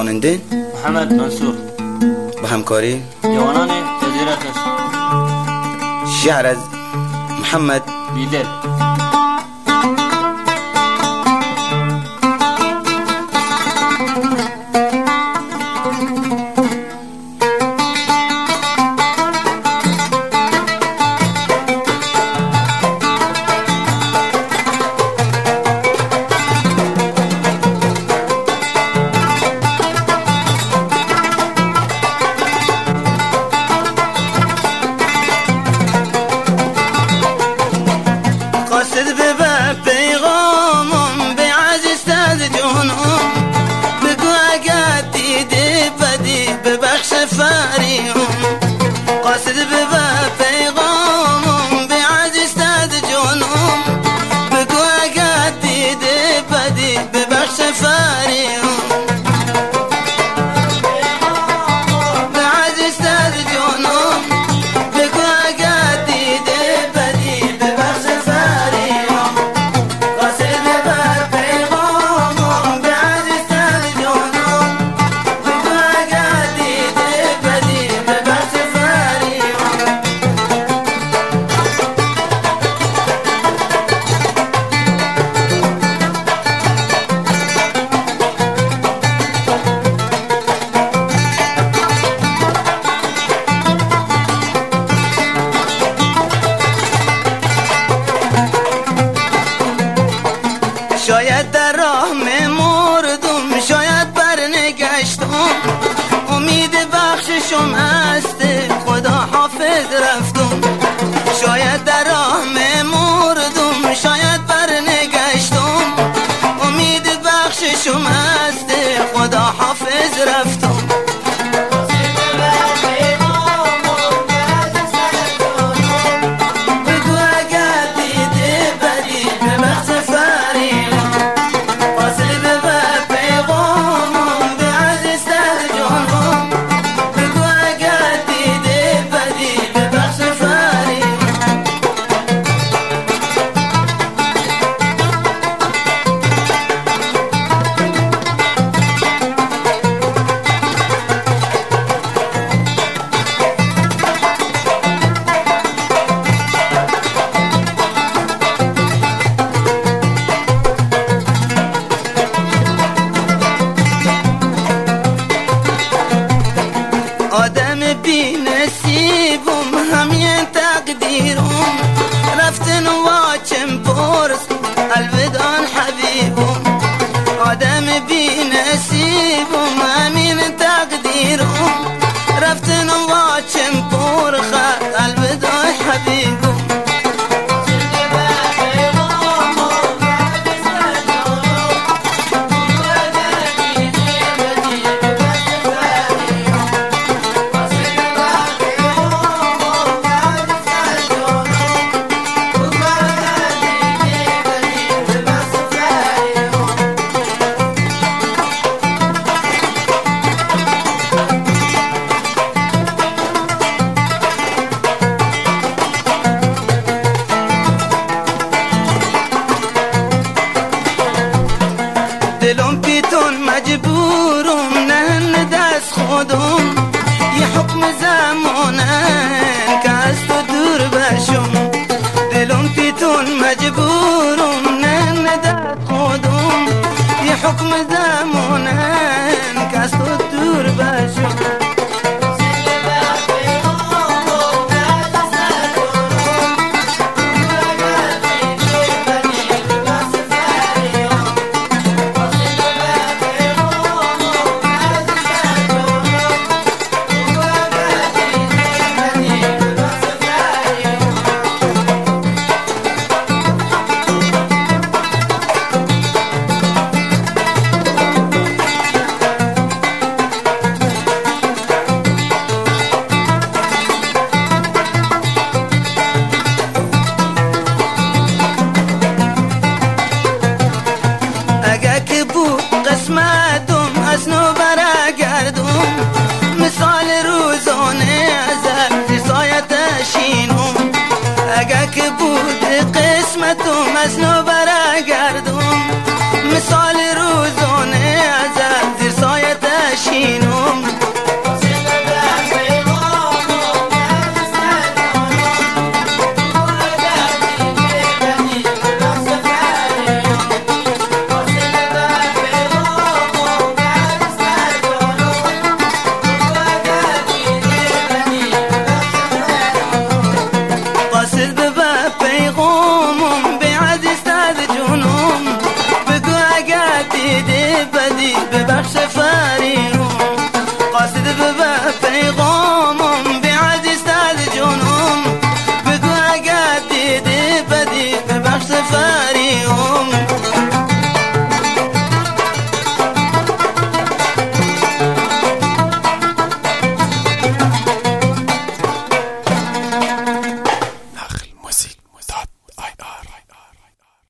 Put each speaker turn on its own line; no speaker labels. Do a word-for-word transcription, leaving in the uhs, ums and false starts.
خواننده
محمد منصور.
با همکاری
جوانان جزیره است.
شعر از محمد
بیدل.
قاصد ببر پیغامم به عزیز از جانم، بگو اگر دیدی بدی ببخش فریم. قاصد ببر پیغامم به عزیز از جانم، بگو اگر دیدی بدی ببخش فریم. به عزیز از جانم بگو اگر دیدی بدی ببخش فریم. قاصد ببر پیغامم به عزیز از جانم، بگو اگر دیدی بدی ببخش فریم. شاید در راه مردم، شاید برنگشتم، امید بخششم هست خدا حافظ رفتم. شاید در راه مردم، شاید برنگشتم، امید بخششم هست خدا حافظ رفتم. بگو اگر دیدی بدی ببخش فریم. قاصد ببر پیغامم به عزیز از جانم، بگو اگر دیدی بدی ببخش فریم. آدم بی نصیبم همین تقدیرم، رفتن واچم پرس الودان حبیبم. آدم بی نصیبم همین تقدیرم، رفتن واچم پرخ الودان حبیبم. دلم پیتون مجبورم نه دست خودم، یه حکم زمانه که از تو دور بشم. دلم پیتون مجبورم نه دست خودم، یه حکم زمانه که از تو دور بشم. قسمتم از نو برگردم، مثال روزانه ازل سایت شینم. اگر که بود قسمتم از نو برگردم، مثال روزانه ازل زیر سایت شینم